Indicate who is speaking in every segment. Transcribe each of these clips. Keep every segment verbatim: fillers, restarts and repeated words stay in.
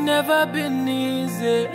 Speaker 1: never been easy.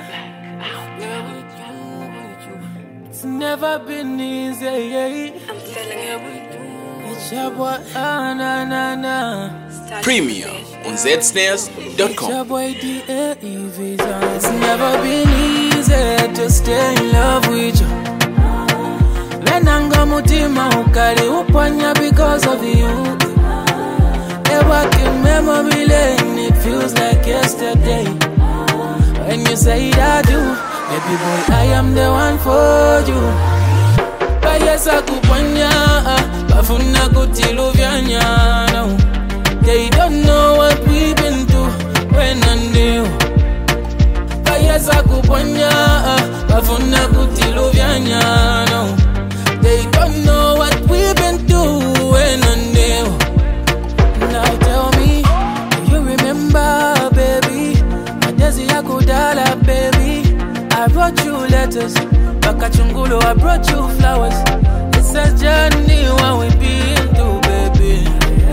Speaker 1: It's never been easy.
Speaker 2: I'm feeling it.
Speaker 1: It's your boy, ah, na na na.
Speaker 3: Premium on z snares dot
Speaker 1: It's your
Speaker 3: com.
Speaker 1: boy D A E Visa. It's never been easy to stay in love with you. Venanga mutima ukali upanya because of you. Ever in memory lane, it feels like yesterday. When you say I do, baby boy, I am the one for you. Bayesa kupanya, bafuna kutilu vyanya. No, they don't know what we've been through when I knew. Bayesa kupanya, bafuna kutilu vyanya. No, they don't know what we've been through when I knew. Now tell me, do you remember, baby? Madezi yako dala, baby. I brought you letters, Bakachungulo, I brought you flowers. It's a journey what we been through, baby.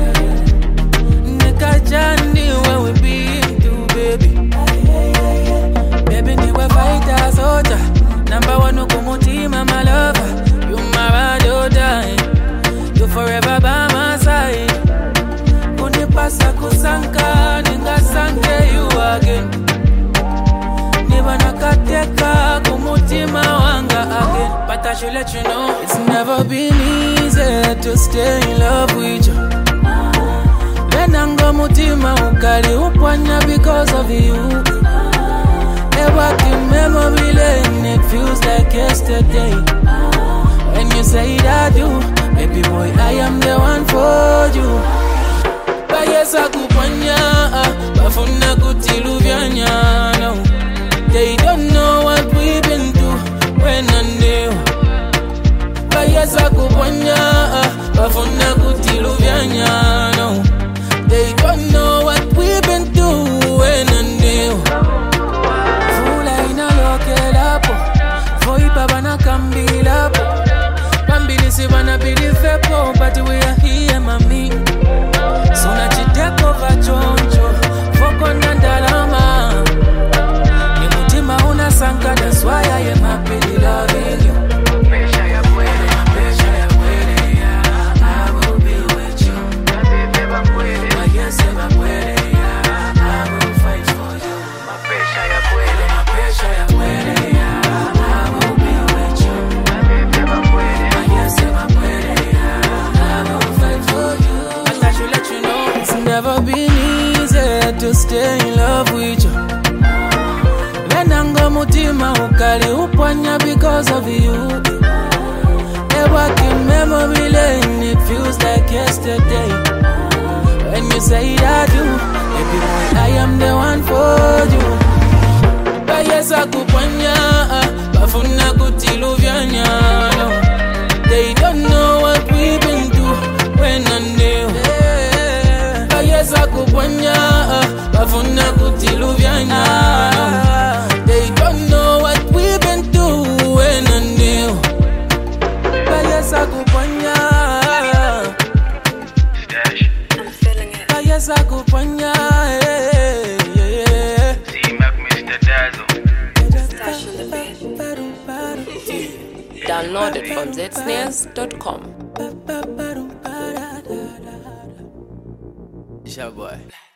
Speaker 1: Nika journey what we been through, baby. Baby, niwe fighter, soldier. Number one, ukumutima, my lover. You my ride or die. You forever by my side. Pasa kusanka, ninga sanke you again. Niba nakateka, kumutima wanga again. But I should let you know, it's never been easy to stay in love with you. Venanga mutima ukali upanya because of you. Ever in memory lane, it feels like yesterday. When you say I do, baby boy, I am the one for you. Bayesa kupanya, bafuna kutilu vyanya. No, they don't know what we've been through when I knew. Bayesa kupanya, bafuna kutilu vyanya. No, they don't know what we've been through when I knew. Fula ina loke lapo, foi baba na kambi lapo. Bambili si bana bili fepo, but we are here, mami. Suna chiteko vachoncho, foko nandalama. Ni mutima unasanka, that's why I am happily loving you. Mapesha ya kwele, mapesha ya kwele, yeah, I will be with you. Mayese makwele, yeah, I will fight for you. Mapesha ya kwele, mapesha ya kwele, yeah, I will be with you. Mayese makwele, yeah, I will fight for you. But I should let you know, it's never been easy to stay in love with you. Venanga mutima ukali upanya because of you. Ever in memory lane, it feels like yesterday. When you say I do, baby boy, I am the one for you. Bayesa kupanya, bafuna kutilu vyanya. No, they don't know what we've been through when I knew. Bayesa kupanya, bafuna kutilu vyanya. No, they don't know what we've been through when I knew. Bayesa kupanya,
Speaker 2: I'm feeling it.
Speaker 1: bayesa kupanya, yeah, yeah, yeah.
Speaker 4: See Mac Mister Dazzle.
Speaker 2: Stash on the bed.
Speaker 5: Download it from z snares dot com.
Speaker 1: It's your boy.